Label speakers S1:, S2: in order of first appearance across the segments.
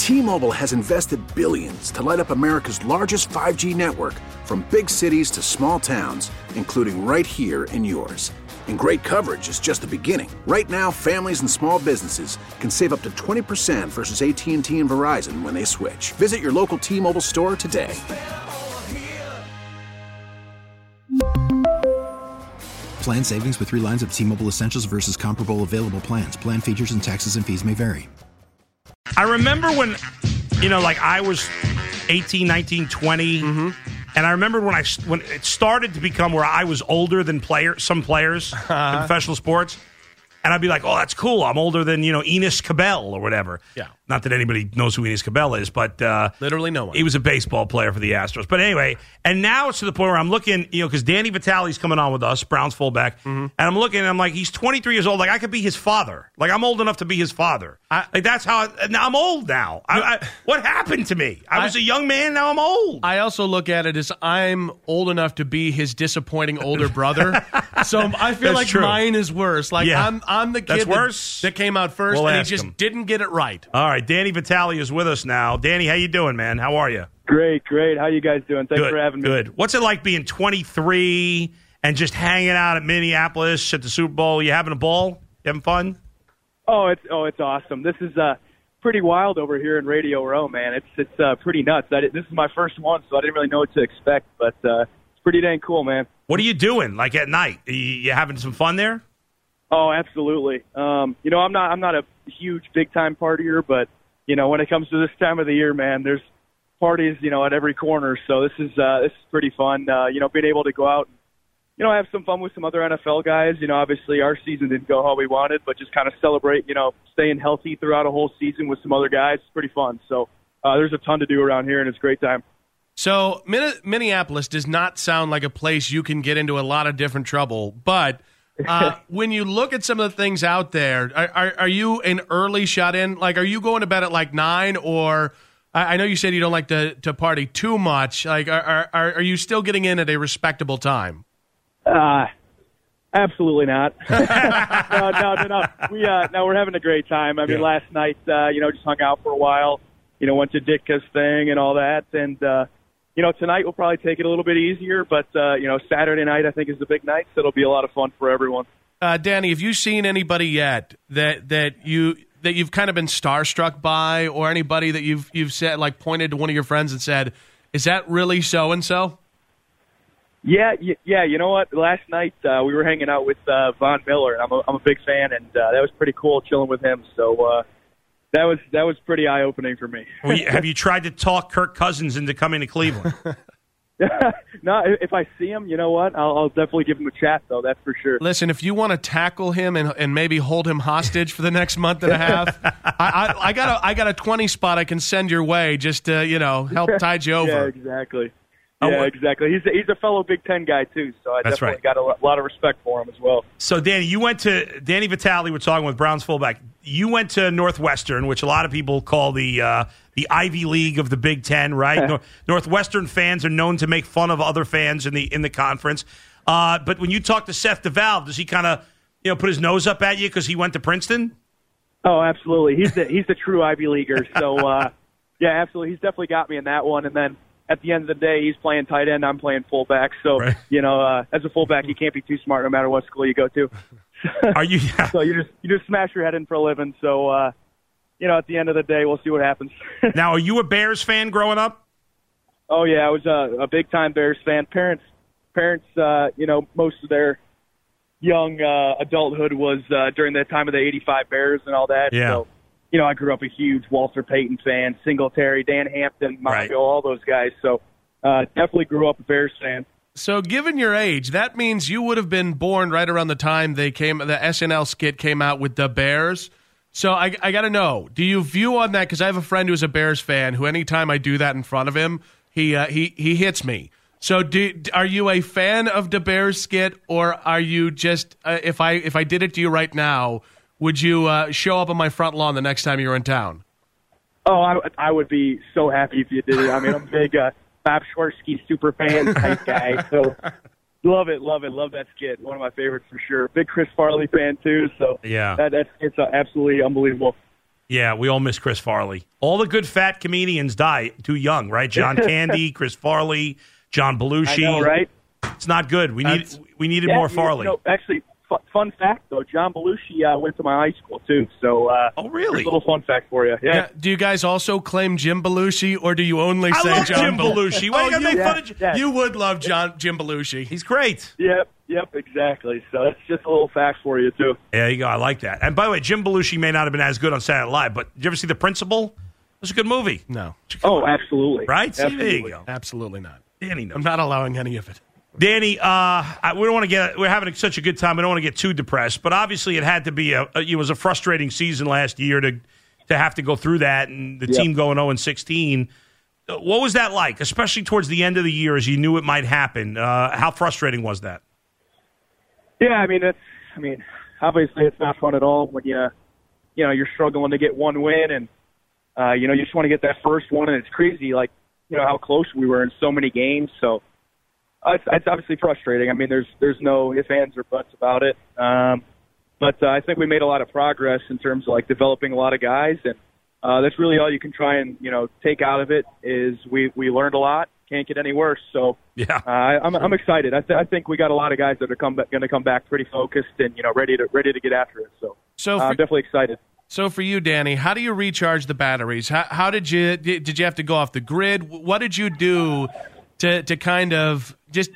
S1: T-Mobile has invested billions to light up America's largest 5G network, from big cities to small towns, including right here in yours. And great coverage is just the beginning. Right now, families and small businesses can save up to 20% versus AT&T and Verizon when they switch. Visit your local T-Mobile store today.
S2: Plan savings with 3 lines of T-Mobile Essentials versus comparable available plans. Plan features and taxes and fees may vary.
S3: I remember when, I was 18, 19, 20, and I remember when it started to become where I was older than some players in professional sports, and I'd be like, oh, that's cool. I'm older than, Enos Cabell or whatever.
S4: Yeah.
S3: Not that anybody knows who Enos Cabell is, but
S4: literally no one.
S3: He was a baseball player for the Astros. But anyway, and now it's to the point where I'm looking, because Danny Vitale's coming on with us, Browns fullback, and I'm looking and I'm like, he's 23 years old. Like, I could be his father. Like, I'm old enough to be his father. That's how now I'm old now. What happened to me? I was a young man, now I'm old.
S4: I also look at it as I'm old enough to be his disappointing older brother. So I feel like
S3: true.
S4: Mine is worse. Like,
S3: Yeah.
S4: I'm the kid that came out first,
S3: We'll
S4: and he
S3: ask
S4: just
S3: him.
S4: didn't get it right.
S3: All right, Danny Vitale is with us now. Danny, how you doing, man? How are you?
S5: Great. How you guys doing? Thanks for having me.
S3: Good. What's it like being 23 and just hanging out at Minneapolis at the Super Bowl? You having a ball? You having fun?
S5: Oh, it's awesome. This is pretty wild over here in Radio Row, man. It's pretty nuts. This is my first one, so I didn't really know what to expect, but it's pretty dang cool, man.
S3: What are you doing? Like at night? You having some fun there?
S5: Oh, absolutely. I'm not a huge big time partier, but when it comes to this time of the year, man, there's parties, at every corner. So this is pretty fun. Being able to go out and, have some fun with some other NFL guys. Obviously our season didn't go how we wanted, but just kind of celebrate, staying healthy throughout a whole season with some other guys. It's pretty fun. So there's a ton to do around here, and it's a great time.
S4: So Minneapolis does not sound like a place you can get into a lot of different trouble, but when you look at some of the things out there, are you an early shut-in? Like, are you going to bed at like 9, or I know you said you don't like to party too much. Like, are you still getting in at a respectable time?
S5: Absolutely not. No. We're having a great time. I mean, last night, just hung out for a while. Went to Ditka's thing and all that, and tonight we'll probably take it a little bit easier, but, Saturday night I think is the big night, so it'll be a lot of fun for everyone.
S4: Danny, have you seen anybody yet that you've kind of been starstruck by, or anybody that you've said, like, pointed to one of your friends and said, is that really so-and-so?
S5: Yeah, you know what? Last night we were hanging out with Von Miller. I'm a big fan, and that was pretty cool chilling with him, so that was pretty eye-opening for me.
S3: Have you tried to talk Kirk Cousins into coming to Cleveland?
S5: No, if I see him, you know what? I'll definitely give him a chat, though. That's for sure.
S4: Listen, if you want to tackle him and maybe hold him hostage for the next month and a half, I got a 20 spot I can send your way just to help tide you over.
S5: Yeah, exactly. Yeah, exactly. He's a fellow Big Ten guy too, so I definitely got a lot of respect for him as well.
S3: So, Danny, Danny Vitale. We're talking with Browns fullback. You went to Northwestern, which a lot of people call the Ivy League of the Big Ten, right? Northwestern fans are known to make fun of other fans in the conference. But when you talk to Seth DeValve, does he kind of put his nose up at you because he went to Princeton?
S5: Oh, absolutely. He's the true Ivy Leaguer. So, yeah, absolutely. He's definitely got me in that one. And then at the end of the day, he's playing tight end. I'm playing fullback. So, as a fullback, you can't be too smart no matter what school you go to.
S3: Are you? Yeah.
S5: So you just smash your head in for a living. So, at the end of the day, we'll see what happens.
S3: Now, are you a Bears fan growing up?
S5: Oh, yeah. I was a big-time Bears fan. Parents, most of their young adulthood was during the time of the 85 Bears and all that.
S3: Yeah.
S5: So, I grew up a huge Walter Payton fan, Singletary, Dan Hampton, Mongo, all those guys. So definitely grew up a Bears fan.
S4: So given your age, that means you would have been born right around the time the SNL skit came out with the Bears. So I got to know, do you view on that, because I have a friend who's a Bears fan who anytime I do that in front of him, he hits me. So are you a fan of the Bears skit, or are you just, if I did it to you right now, would you show up on my front lawn the next time you're in town?
S5: Oh, I would be so happy if you did it. I mean, I'm a big Bob Schwarzsky super fan type guy, so love that skit. One of my favorites for sure. Big Chris Farley fan too, so
S3: yeah,
S5: it's absolutely unbelievable.
S3: Yeah, we all miss Chris Farley. All the good fat comedians die too young, right? John Candy, Chris Farley, John Belushi.
S5: I know, right?
S3: It's not good. We needed more Farley.
S5: Actually, fun fact though, John Belushi went to my high school too. So,
S3: oh really?
S5: There's a little fun fact for you. Yeah.
S4: Do you guys also claim Jim Belushi, or do you only say
S3: I love
S4: John
S3: Jim Belushi? Why you gotta make fun of Jim?
S4: You would love Jim Belushi.
S3: He's great.
S5: Yep, exactly. So that's just a little fact for you too.
S3: There you go. I like that. And by the way, Jim Belushi may not have been as good on Saturday Night Live, but did you ever see The Principal? It was a good movie.
S4: No.
S5: Oh, absolutely.
S3: Right? See,
S5: Absolutely.
S3: there you go.
S4: Absolutely not.
S3: Danny knows.
S4: I'm not allowing any of it.
S3: Danny, we don't want to get. We're having such a good time. We don't want to get too depressed, but obviously it had to be it was a frustrating season last year to have to go through that, and the team going 0-16. What was that like, especially towards the end of the year, as you knew it might happen? How frustrating was that?
S5: Yeah, I mean, obviously it's not fun at all when you're struggling to get one win, and you just want to get that first one, and it's crazy, like how close we were in so many games. So. It's obviously frustrating. I mean, there's no ifs, ands, or buts about it. But I think we made a lot of progress in terms of like developing a lot of guys, and that's really all you can try and take out of it is we learned a lot. Can't get any worse. So
S3: yeah,
S5: I'm excited. I think we got a lot of guys that are going to come back pretty focused and ready to get after it. So I'm definitely excited.
S4: So for you, Danny, how do you recharge the batteries? How did you have to go off the grid? What did you do to kind of just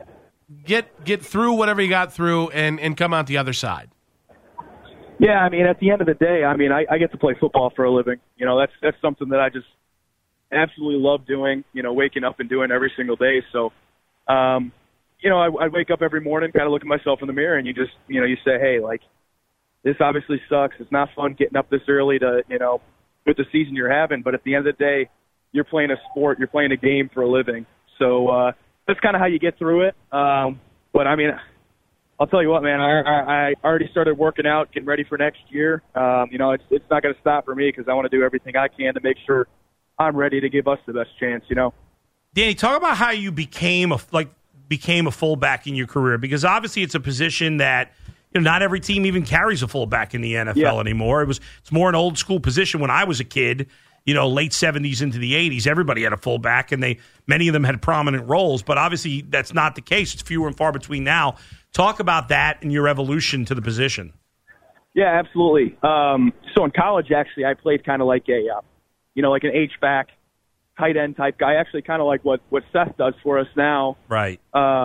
S4: get through whatever you got through and come out the other side?
S5: Yeah, I mean, at the end of the day, I get to play football for a living. That's something that I just absolutely love doing, waking up and doing every single day. So, I wake up every morning, kind of look at myself in the mirror, and you just, you say, hey, like, this obviously sucks. It's not fun getting up this early to, with the season you're having. But at the end of the day, you're playing a sport, you're playing a game for a living. So that's kind of how you get through it. But, I mean, I'll tell you what, man, I already started working out, getting ready for next year. It's not going to stop for me because I want to do everything I can to make sure I'm ready to give us the best chance,
S3: Danny, talk about how you became a fullback in your career, because obviously it's a position that not every team even carries a fullback in the NFL anymore. It's more an old school position. When I was a kid, late 70s into the 80s, everybody had a fullback, and many of them had prominent roles. But obviously, that's not the case. It's fewer and far between now. Talk about that and your evolution to the position.
S5: Yeah, absolutely. So in college, actually, I played kind of like like an H-back, tight end type guy. Actually, kind of like what Seth does for us now.
S3: Right.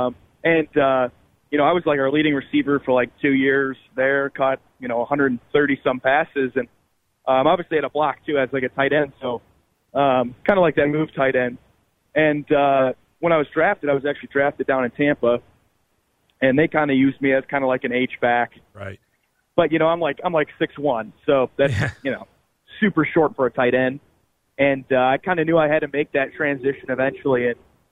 S5: I was like our leading receiver for like 2 years there. Caught 130 some passes, and obviously had a block too as like a tight end, so kind of like that move tight end. And when I was drafted, I was actually drafted down in Tampa, and they kind of used me as kind of like an H-back.
S3: Right.
S5: But I'm like 6'1", so that's super short for a tight end. And I kind of knew I had to make that transition eventually. And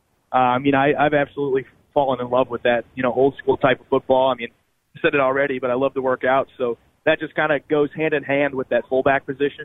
S5: I've absolutely fallen in love with that old school type of football. I mean, I said it already, but I love to work out, so that just kind of goes hand in hand with that fullback position.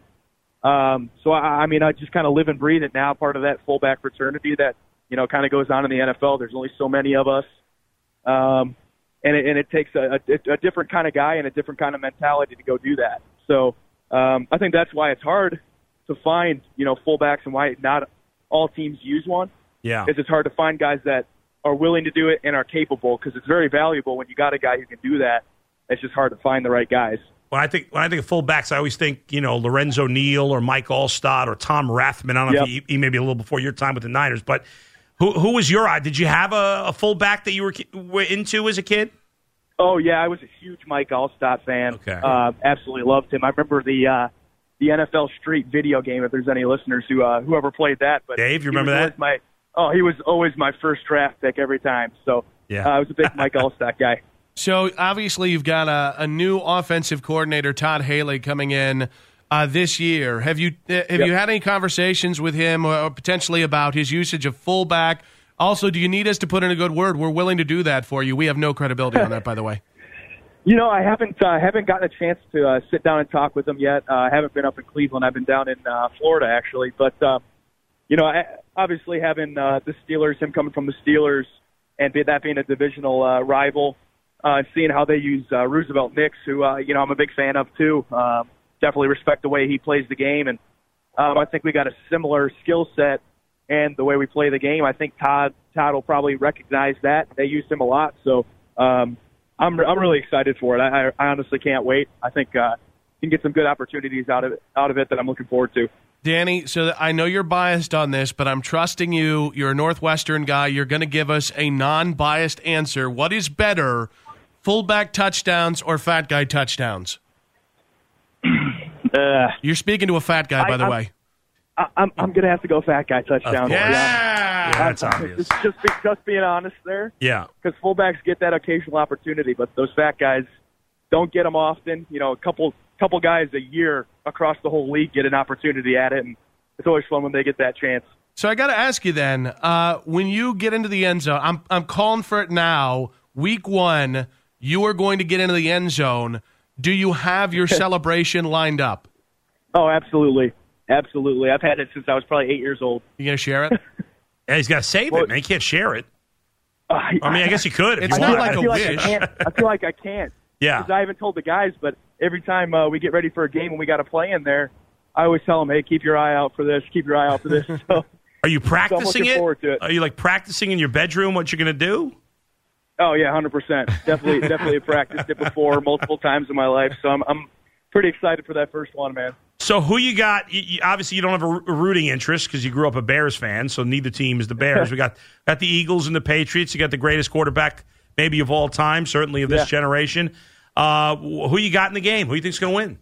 S5: So I just kind of live and breathe it now, part of that fullback fraternity that, kind of goes on in the NFL. There's only so many of us. And it takes a different kind of guy and a different kind of mentality to go do that. So I think that's why it's hard to find, fullbacks, and why not all teams use one.
S3: Yeah.
S5: Because it's hard to find guys that are willing to do it and are capable, because it's very valuable when you got a guy who can do that. It's just hard to find the right guys.
S3: When I think of fullbacks, I always think, Lorenzo Neal or Mike Allstott or Tom Rathman. I don't know if he may be a little before your time with the Niners, but who was your eye? Did you have a fullback that you were into as a kid?
S5: Oh, yeah, I was a huge Mike Allstott fan.
S3: Okay.
S5: Absolutely loved him. I remember the NFL Street video game, if there's any listeners whoever played that. But
S3: Dave, you remember that?
S5: He was always my first draft pick every time. So I was a big Mike Allstott guy.
S4: So obviously you've got a new offensive coordinator, Todd Haley, coming in this year. Have you had any conversations with him or potentially about his usage of fullback? Also, do you need us to put in a good word? We're willing to do that for you. We have no credibility on that, by the way.
S5: I haven't gotten a chance to sit down and talk with him yet. I haven't been up in Cleveland. I've been down in Florida, actually. But, obviously having the Steelers, him coming from the Steelers, and that being a divisional rival, seeing how they use Roosevelt Nix, who, I'm a big fan of too. definitely respect the way he plays the game, and I think we got a similar skill set and the way we play the game. I think Todd will probably recognize that. They used him a lot, so I'm really excited for it. I honestly can't wait. I think you can get some good opportunities out of it that I'm looking forward to.
S4: Danny, so I know you're biased on this, but I'm trusting you. You're a Northwestern guy. You're going to give us a non-biased answer. What is better, fullback touchdowns or fat guy touchdowns? You're speaking to a fat guy, by the way.
S5: I'm going to have to go fat guy touchdown.
S3: Yeah, that's obvious.
S5: Just being honest there.
S3: Yeah.
S5: Because fullbacks get that occasional opportunity, but those fat guys don't get them often. You know, a couple guys a year across the whole league get an opportunity at it, and it's always fun when they get that chance.
S4: So I got to ask you then, when you get into the end zone, I'm calling for it now. Week 1, you are going to get into the end zone. Do you have your celebration lined up?
S5: Oh, absolutely. Absolutely. I've had it since I was probably 8 years old.
S4: You going to share it?
S3: Yeah, he's got to save it, man. He can't share it. I mean, I guess you could if
S4: It's
S3: you
S4: not
S3: want.
S4: like a wish.
S5: I feel like I can't.
S3: Yeah.
S5: Because I haven't told the guys, but every time we get ready for a game and we got to play in there, I always tell them, hey, keep your eye out for this, keep your eye out for this. So,
S3: are you practicing
S5: looking forward to it.
S3: Are you like practicing in your bedroom what you're going to do?
S5: Oh, yeah, 100%. Definitely practiced it before multiple times in my life. So I'm pretty excited for that first one, man.
S3: So who you got? Obviously, you don't have a rooting interest because you grew up a Bears fan, so neither team is the Bears. We got the Eagles and the Patriots. You got the greatest quarterback maybe of all time, certainly of this generation. Who you got in the game? Who you think's going to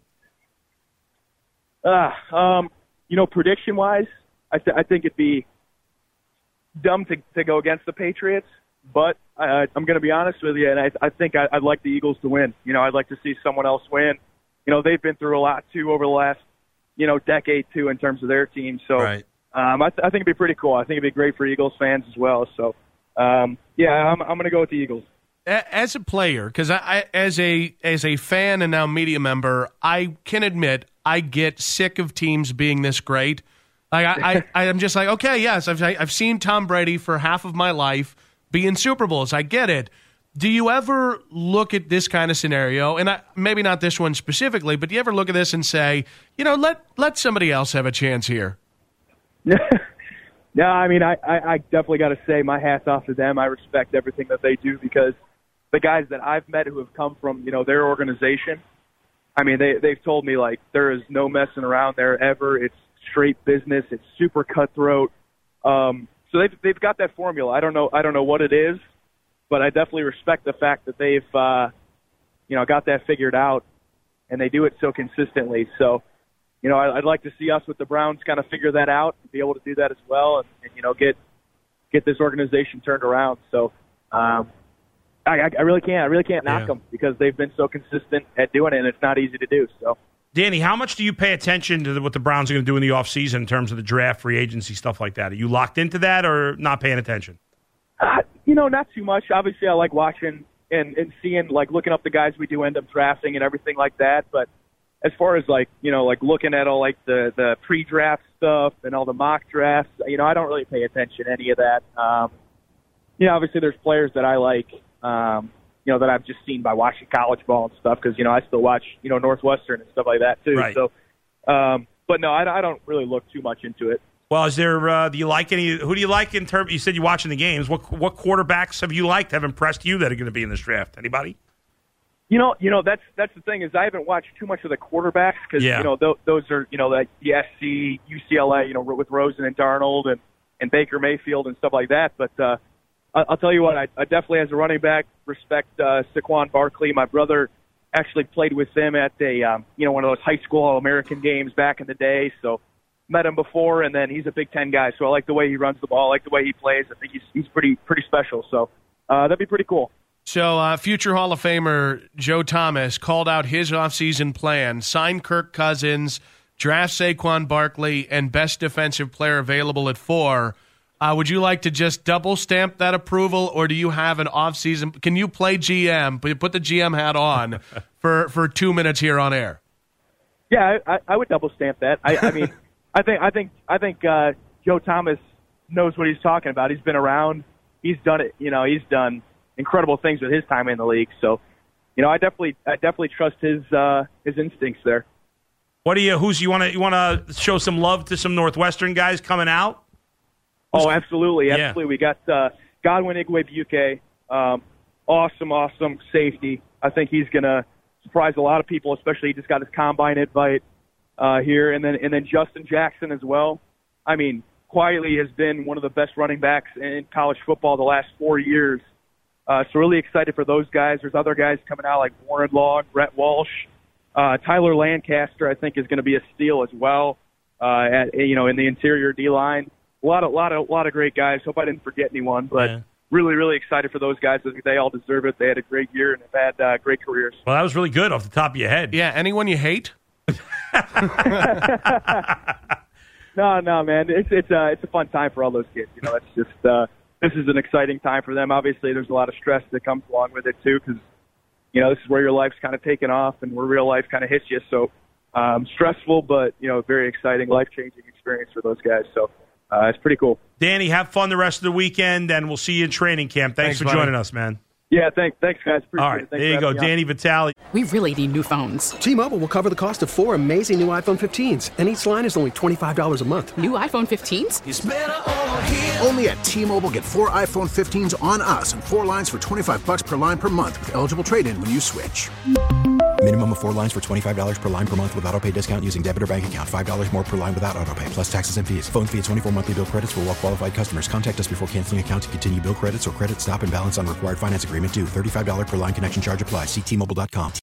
S3: win?
S5: Prediction-wise, I think it'd be dumb to go against the Patriots, but I'm going to be honest with you, and I think I'd like the Eagles to win. You know, I'd like to see someone else win. You know, they've been through a lot, too, over the last, decade, too, in terms of their team. So
S3: right.
S5: I think it'd be pretty cool. I think it'd be great for Eagles fans as well. So, I'm going to go with the Eagles.
S4: As a player, because I as a fan and now media member, I can admit I get sick of teams being this great. I'm just like, okay, yes, I've seen Tom Brady for half of my life be in Super Bowls. I get it. Do you ever look at this kind of scenario, and maybe not this one specifically, but do you ever look at this and say, let somebody else have a chance here?
S5: No, I mean, I definitely got to say my hat's off to them. I respect everything that they do because the guys that I've met who have come from, their organization, I mean, they've told me, like, there is no messing around there ever. It's straight business. It's super cutthroat. So they've got that formula. I don't know what it is, but I definitely respect the fact that they've, got that figured out, and they do it so consistently. So, I'd like to see us with the Browns kind of figure that out and be able to do that as well and get this organization turned around. So, I really can't knock them because they've been so consistent at doing it, and it's not easy to do. So,
S3: Danny, how much do you pay attention to what the Browns are going to do in the offseason in terms of the draft, free agency, stuff like that? Are you locked into that or not paying attention?
S5: Not too much. Obviously, I like watching and seeing, like, looking up the guys we do end up drafting and everything like that. But as far as, like looking at all, like, the pre-draft stuff and all the mock drafts, I don't really pay attention to any of that. Obviously there's players that I like, that I've just seen by watching college ball and stuff because, I still watch, Northwestern and stuff like that too.
S3: Right.
S5: So, but no, I don't really look too much into it.
S3: Well, is there? Do you like any? Who do you like in terms? You said you're watching the games. What quarterbacks have you liked? Have impressed you that are going to be in this draft? Anybody?
S5: That's the thing is I haven't watched too much of the quarterbacks because those are like the SC, UCLA, with Rosen and Darnold and Baker Mayfield and stuff like that. But I'll tell you what, I definitely as a running back respect Saquon Barkley. My brother actually played with him at a one of those high school All-American games back in the day. So met him before, and then he's a Big Ten guy. So I like the way he runs the ball, I like the way he plays. I think he's pretty special. So that'd be pretty cool.
S4: So future Hall of Famer Joe Thomas called out his offseason plan, sign Kirk Cousins, draft Saquon Barkley, and best defensive player available at 4. Would you like to just double stamp that approval, or do you have an offseason? Can you play GM, put the GM hat on for 2 minutes here on air?
S5: Yeah, I would double stamp that. I mean, I think Joe Thomas knows what he's talking about. He's been around. He's done it. He's done incredible things with his time in the league. So, I definitely trust his instincts there.
S3: What do you want to show some love to some Northwestern guys coming out?
S5: Oh, absolutely. We got Godwin Igwebuike, awesome safety. I think he's going to surprise a lot of people, especially he just got his combine invite here, and then Justin Jackson as well. I mean, quietly has been one of the best running backs in college football the last 4 years. So really excited for those guys. There's other guys coming out like Warren Long, Brett Walsh, Tyler Lancaster. I think is going to be a steal as well. In the interior D line, a lot of great guys. Hope I didn't forget anyone, but really excited for those guys. I think they all deserve it. They had a great year and have had great careers.
S3: Well, that was really good off the top of your head.
S4: Yeah. Anyone you hate?
S5: No, man. It's a fun time for all those kids. It's just this is an exciting time for them. Obviously, there's a lot of stress that comes along with it too, because this is where your life's kind of taken off and where real life kind of hits you. So stressful, but very exciting, life-changing experience for those guys. So it's pretty cool.
S3: Danny, have fun the rest of the weekend, and we'll see you in training camp. Thanks for joining us, man.
S5: Yeah, thanks, guys. Appreciate
S3: All right,
S5: it.
S3: there you go, Danny Vitale.
S6: We really need new phones.
S7: T-Mobile will cover the cost of 4 amazing new iPhone 15s, and each line is only $25 a month.
S6: New iPhone 15s?
S1: It's better over here. Only at T-Mobile, get 4 iPhone 15s on us and 4 lines for $25 per line per month with eligible trade-in when you switch.
S2: Minimum of 4 lines for $25 per line per month with autopay discount using debit or bank account. $5 more per line without autopay, plus taxes and fees. Phone fee at 24 monthly bill credits for well-qualified customers. Contact us before canceling account to continue bill credits or credit stop and balance on required finance agreement due. $35 per line connection charge applies. See T-Mobile.com.